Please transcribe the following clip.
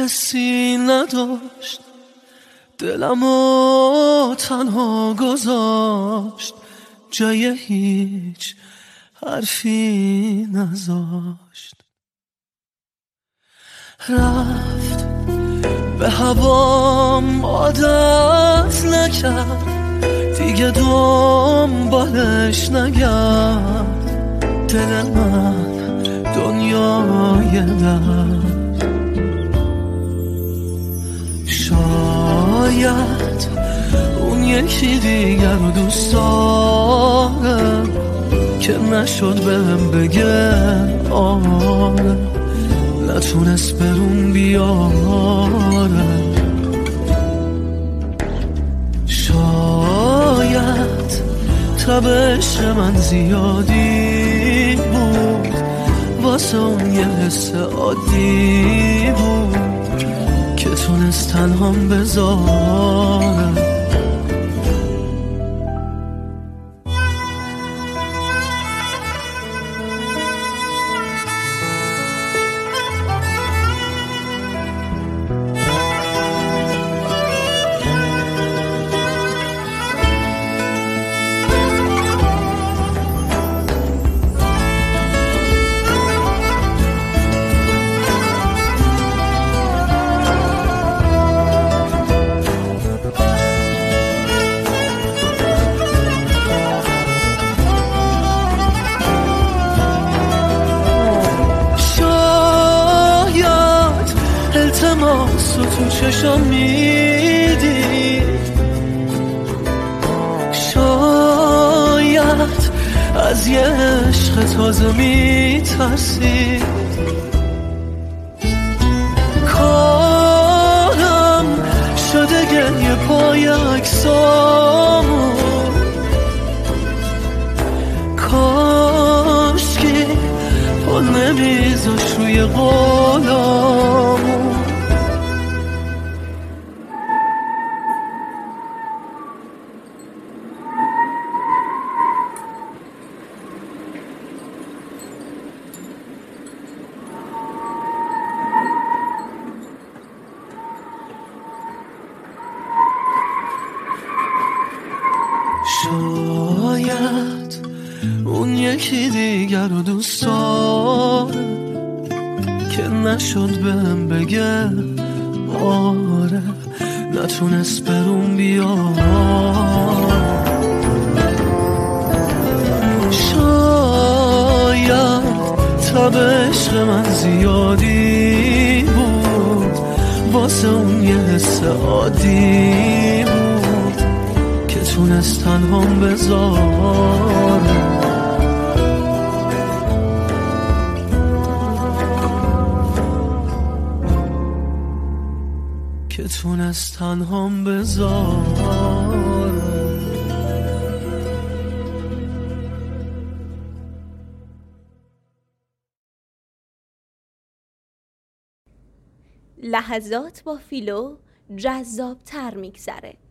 کسی نداشت، دلمو تنها گذاشت، جای هیچ حرفی نذاشت. رفت به هوام عادت نکرد، دیگه دنبالش نگرد. دل من دنیای درد، شاید اون یکی دیگر رو دوست دارم که نشد بهم بگه آره، نتونست برون بیاره. شاید تبش من زیادی بود، واسه اون یه حس عادی بود که تونست تنهام بذاره. التماس رو تو چشم میدی، شاید از یه عشق تازه میترسی. کارم شده گریه پای عکسامون، کاشکی پا نمیذاش روی قولامون. شاید اون یکی دیگر رو دوست داره که نشد بهم بگه آره، نتونست برون بیاره. شاید تب عشق من زیادی بود، واسه اون یه حس عادی بود که تونست تنهام بذاره. که تونست تنهام بذاره. لحظات با فیلو جذاب تر میگذره.